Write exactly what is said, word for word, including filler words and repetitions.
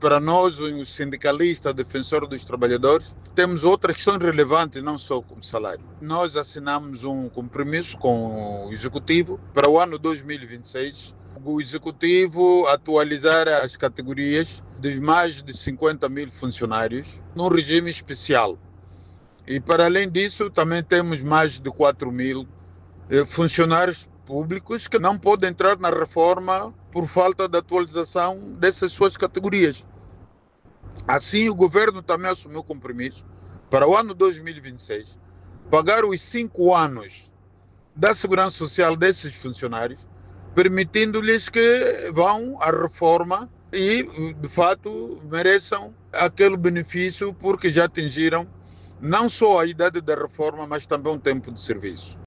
para nós, os sindicalistas, defensores dos trabalhadores, temos outras questões relevantes, não só como salário. Nós assinamos um compromisso com o Executivo para o ano dois mil e vinte e seis, o Executivo atualizar as categorias dos mais de cinquenta mil funcionários num regime especial. E para além disso, também temos mais de quatro mil funcionários públicos que não podem entrar na reforma por falta de atualização dessas suas categorias. Assim, o governo também assumiu o compromisso para o ano dois mil e vinte e seis pagar os cinco anos da segurança social desses funcionários, permitindo-lhes que vão à reforma e, de fato, mereçam aquele benefício porque já atingiram não só a idade da reforma, mas também um tempo de serviço.